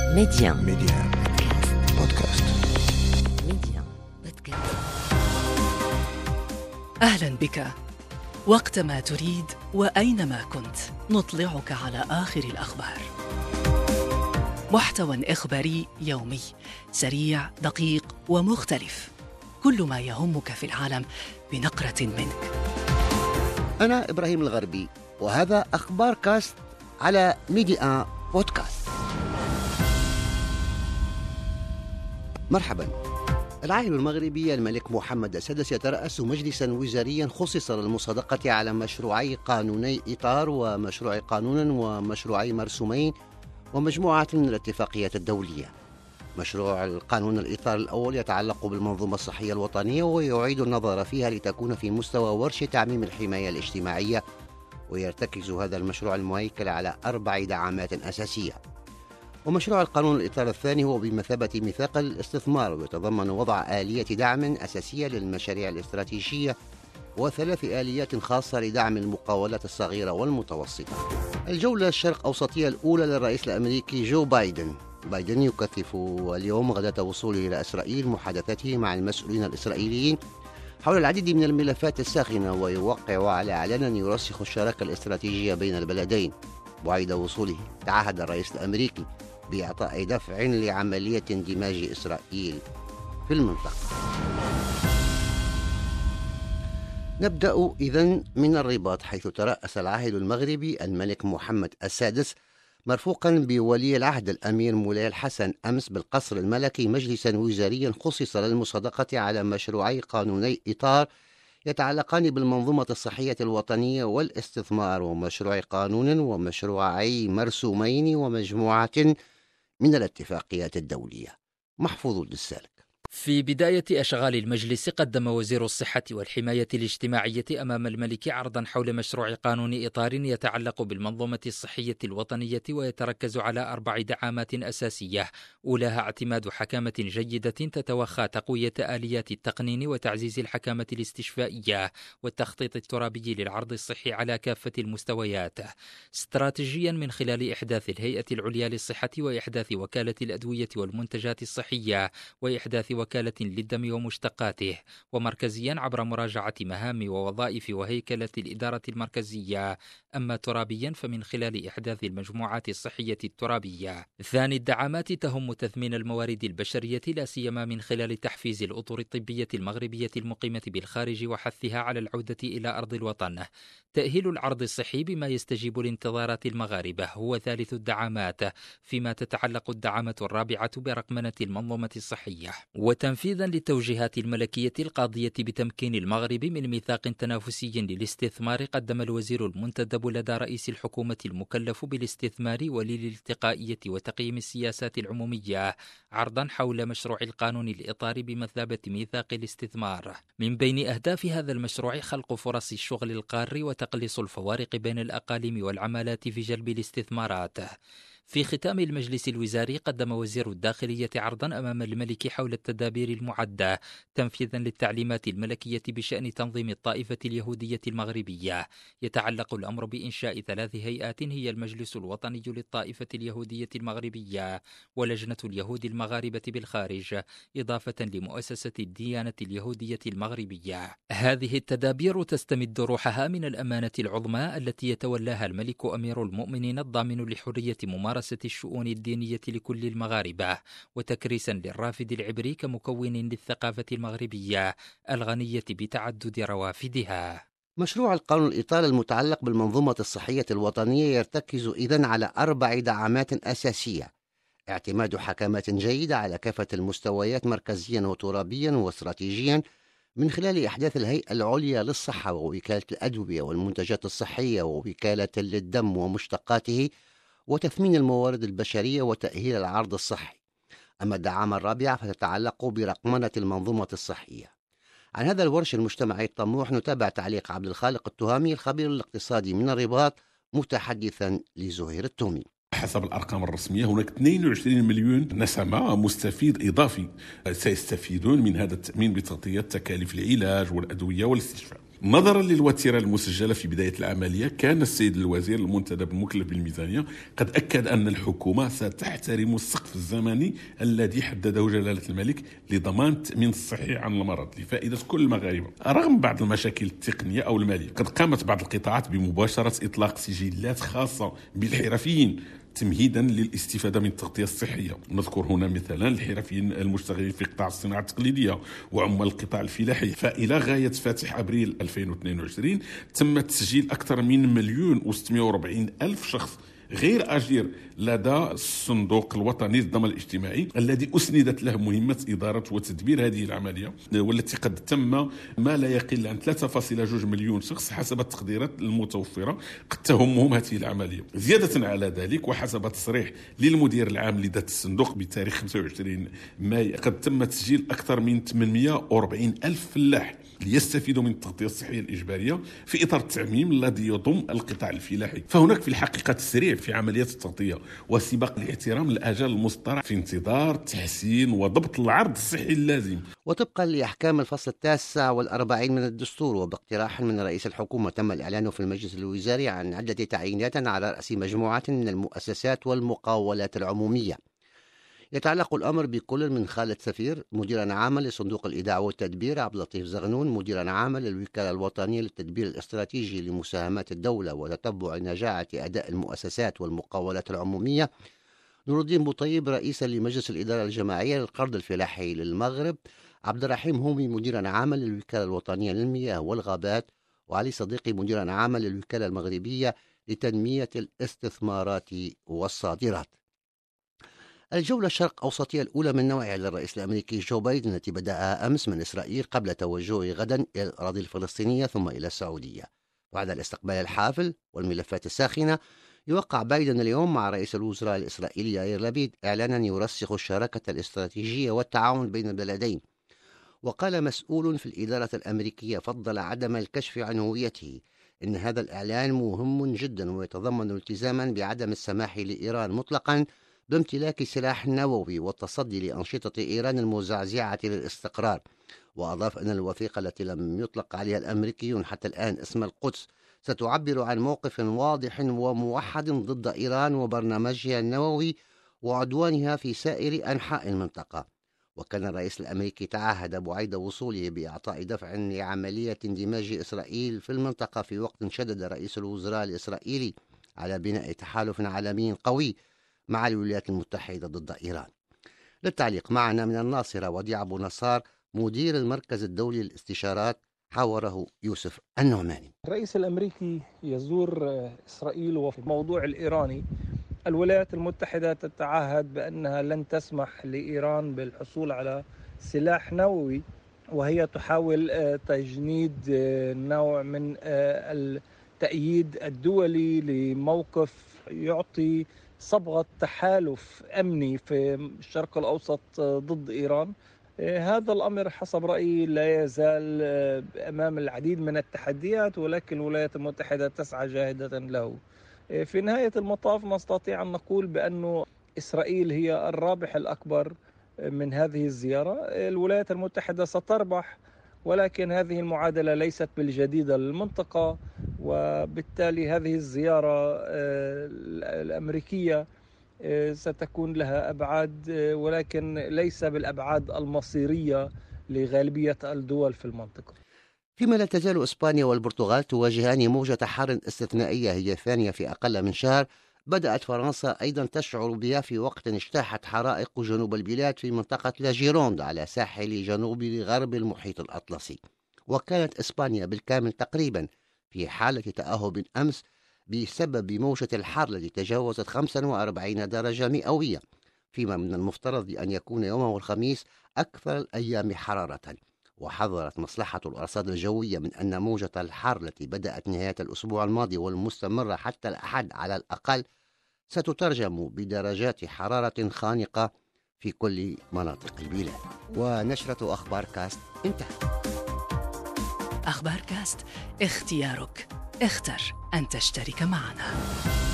ميديان بودكاست. أهلا بك. وقتما تريد وأينما كنت نطلعك على آخر الأخبار. محتوى إخباري يومي سريع دقيق ومختلف، كل ما يهمك في العالم بنقرة منك. أنا إبراهيم الغربي، وهذا أخبار كاست على ميديان بودكاست. مرحبا. العاهل المغربي الملك محمد السادس يترأس مجلسا وزاريا خصص للمصادقة على مشروعي قانوني إطار ومشروع قانون ومشروعي مرسومين ومجموعة من الاتفاقيات الدولية. مشروع القانون الإطار الأول يتعلق بالمنظومة الصحية الوطنية ويعيد النظر فيها لتكون في مستوى ورش تعميم الحماية الاجتماعية، ويرتكز هذا المشروع المهيكل على 4 دعامات أساسية. ومشروع القانون الإطار الثاني هو بمثابة ميثاق الاستثمار، ويتضمن وضع آلية دعم أساسية للمشاريع الاستراتيجية و3 آليات خاصة لدعم المقاولات الصغيرة والمتوسطة. الجولة الشرق أوسطية الأولى للرئيس الأمريكي جو بايدن يكثف اليوم غداة وصوله إلى إسرائيل محادثاته مع المسؤولين الإسرائيليين حول العديد من الملفات الساخنة، ويوقع على إعلان يرسخ الشراكة الاستراتيجية بين البلدين. وعند وصوله تعهد الرئيس الأمريكي بإعطاء دفع لعملية اندماج إسرائيل في المنطقة. نبدأ إذن من الرباط، حيث ترأس العاهل المغربي الملك محمد السادس مرفوقا بولي العهد الأمير مولاي الحسن أمس بالقصر الملكي مجلسا وزاريا خصص للمصادقة على مشروعي قانوني إطار يتعلقان بالمنظومة الصحية الوطنية والاستثمار، ومشروع قانون ومشروعي مرسومين ومجموعة من الاتفاقيات الدولية. محفوظ للسالك. في بداية أشغال المجلس قدم وزير الصحة والحماية الاجتماعية أمام الملك عرضا حول مشروع قانون إطار يتعلق بالمنظومة الصحية الوطنية، ويتركز على 4 دعامات أساسية، أولاها اعتماد حكامة جيدة تتوخى تقوية آليات التقنين وتعزيز الحكامة الاستشفائية والتخطيط الترابي للعرض الصحي على كافة المستويات، استراتيجيا من خلال إحداث الهيئة العليا للصحة وإحداث وكالة الأدوية والمنتجات الصحية وإحداث وكالة للدم ومشتقاته، ومركزيا عبر مراجعة مهام ووظائف وهيكلة الإدارة المركزية. أما ترابيا فمن خلال إحداث المجموعات الصحية الترابية. ثاني الدعامات تهم تثمين الموارد البشرية، لا سيما من خلال تحفيز الأطر الطبية المغربية المقيمة بالخارج وحثها على العودة إلى أرض الوطن. تأهيل العرض الصحي بما يستجيب لانتظارات المغاربة هو ثالث الدعامات، فيما تتعلق الدعامة الرابعة برقمنة المنظومة الصحية. وتنفيذا للتوجيهات الملكية القاضية بتمكين المغرب من ميثاق تنافسي للاستثمار، قدم الوزير المنتدب لدى رئيس الحكومة المكلف بالاستثمار وللالتقائية وتقييم السياسات العمومية عرضا حول مشروع القانون الإطار بمثابة ميثاق الاستثمار. من بين أهداف هذا المشروع خلق فرص الشغل القار وتقليص الفوارق بين الأقاليم والعمالات في جلب الاستثمارات. في ختام المجلس الوزاري قدم وزير الداخلية عرضا أمام الملك حول التدابير المعدة تنفيذا للتعليمات الملكية بشأن تنظيم الطائفة اليهودية المغربية. يتعلق الأمر بإنشاء 3 هيئات هي المجلس الوطني للطائفة اليهودية المغربية ولجنة اليهود المغاربة بالخارج، إضافة لمؤسسة الديانة اليهودية المغربية. هذه التدابير تستمد روحها من الأمانة العظمى التي يتولاها الملك أمير المؤمنين الضامن لحرية ممارسة الشؤون الدينية لكل المغاربة، وتكريسا للرافد العبري كمكون للثقافة المغربية الغنية بتعدد روافدها. مشروع القانون الإطار المتعلق بالمنظومة الصحية الوطنية يرتكز إذن على 4 دعامات أساسية: اعتماد حكامات جيدة على كافة المستويات مركزيا وترابيا واستراتيجيا من خلال إحداث الهيئة العليا للصحة ووكالة الأدوية والمنتجات الصحية ووكالة للدم ومشتقاته، وتثمين الموارد البشرية وتأهيل العرض الصحي. أما الدعامة الرابعة فتتعلق برقمنة المنظومة الصحية. عن هذا الورش المجتمعي الطموح نتابع تعليق عبد الخالق التهامي الخبير الاقتصادي من الرباط متحدثا لزهير التومي. حسب الأرقام الرسمية هناك 22 مليون نسمة مستفيد إضافي سيستفيدون من هذا التأمين بتغطية تكاليف العلاج والأدوية والاستشفاء. نظرا للوتيرة المسجلة في بداية العملية، كان السيد الوزير المنتدب المكلف بالميزانية قد أكد أن الحكومة ستحترم السقف الزمني الذي حدده جلالة الملك لضمان التأمين الصحي عن المرض لفائدة كل المغاربة. رغم بعض المشاكل التقنية أو المالية، قد قامت بعض القطاعات بمباشرة إطلاق سجلات خاصة بالحرفيين تمهيدا للاستفادة من التغطية الصحية. نذكر هنا مثلا الحرفيين المشتغلين في قطاع الصناعة التقليدية وعمال القطاع الفلاحي. فإلى غاية فاتح أبريل 2022 تم تسجيل أكثر من 1,640,000 شخص غير أجير لدى الصندوق الوطني للضمان الاجتماعي الذي أسندت له مهمة إدارة وتدبير هذه العملية، والتي قد تم ما لا يقل عن 3.2 مليون شخص حسب التقديرات المتوفرة قد تهمهم هذه العملية. زيادة على ذلك، وحسب تصريح للمدير العام لذات الصندوق بتاريخ 25 ماي، قد تم تسجيل أكثر من 840,000 فلاح ليستفيدوا من التغطية الصحية الإجبارية في إطار التعميم الذي يضم القطاع الفلاحي. فهناك في الحقيقة تسريع في عمليات التغطية وسباق لاحترام الآجال المسطرة في انتظار تحسين وضبط العرض الصحي اللازم. وطبقا لأحكام الفصل 49 من الدستور، وباقتراح من رئيس الحكومة، تم الإعلان في المجلس الوزاري عن عدة تعيينات على رأس مجموعة من المؤسسات والمقاولات العمومية. يتعلق الأمر بكل من خالد سفير مديرا عاما لصندوق الإيداع والتدبير، عبد اللطيف زغنون مديرا عاما للوكالة الوطنية للتدبير الاستراتيجي لمساهمات الدولة وتتبع نجاعة أداء المؤسسات والمقاولات العمومية، نور الدين بوطيب رئيسا لمجلس الإدارة الجماعية للقرض الفلاحي للمغرب، عبد الرحيم هومي مديرا عاما للوكالة الوطنية للمياه والغابات، وعلي صديقي مديرا عاما للوكالة المغربية لتنمية الاستثمارات والصادرات. الجولة الشرق أوسطية الأولى من نوعها للرئيس الأمريكي جو بايدن، التي بدأها أمس من إسرائيل قبل توجهه غدا إلى الأراضي الفلسطينية ثم إلى السعودية. بعد الاستقبال الحافل والملفات الساخنة، يوقع بايدن اليوم مع رئيس الوزراء الإسرائيلي يائير لبيد إعلانا يرسخ الشراكة الاستراتيجية والتعاون بين البلدين. وقال مسؤول في الإدارة الأمريكية فضل عدم الكشف عن هويته إن هذا الإعلان مهم جدا ويتضمن التزاما بعدم السماح لإيران مطلقا بامتلاك سلاح نووي والتصدي لأنشطة إيران المزعزعة للاستقرار. وأضاف أن الوثيقة التي لم يطلق عليها الأمريكيون حتى الآن اسم القدس ستعبر عن موقف واضح وموحد ضد إيران وبرنامجها النووي وعدوانها في سائر أنحاء المنطقة. وكان الرئيس الأمريكي تعهد بعيد وصوله بإعطاء دفع لعملية اندماج إسرائيل في المنطقة، في وقت شدد رئيس الوزراء الإسرائيلي على بناء تحالف عالمي قوي مع الولايات المتحدة ضد إيران. للتعليق معنا من الناصرة وديع أبو نصار مدير المركز الدولي للاستشارات، حاوره يوسف النعماني. الرئيس الأمريكي يزور إسرائيل، وفي الموضوع الإيراني الولايات المتحدة تتعهد بأنها لن تسمح لإيران بالحصول على سلاح نووي، وهي تحاول تجنيد نوع من التأييد الدولي لموقف يعطي صبغة تحالف أمني في الشرق الأوسط ضد إيران. هذا الأمر حسب رأيي لا يزال أمام العديد من التحديات، ولكن الولايات المتحدة تسعى جاهدة له. في نهاية المطاف نستطيع أن نقول بأن إسرائيل هي الرابح الأكبر من هذه الزيارة. الولايات المتحدة ستربح، ولكن هذه المعادلة ليست بالجديدة للمنطقة، وبالتالي هذه الزيارة الأمريكية ستكون لها أبعاد، ولكن ليس بالأبعاد المصيرية لغالبية الدول في المنطقة. فيما لا تزال إسبانيا والبرتغال تواجهان موجة حر استثنائية هي الثانية في أقل من شهر، بدأت فرنسا أيضا تشعر بها في وقت اجتاحت حرائق جنوب البلاد في منطقة لاجيروند على ساحل جنوب غرب المحيط الأطلسي. وكانت إسبانيا بالكامل تقريبا في حالة تأهب أمس بسبب موجة الحر التي تجاوزت 45 درجة مئوية، فيما من المفترض أن يكون يوم الخميس أكثر الأيام حرارة. وحذرت مصلحة الأرصاد الجوية من أن موجة الحر التي بدأت نهاية الأسبوع الماضي والمستمرة حتى الأحد على الأقل ستترجم بدرجات حرارة خانقة في كل مناطق البلاد. ونشرة أخبار كاست انتهت. أخبار كاست، اختيارك، اختر أن تشترك معنا.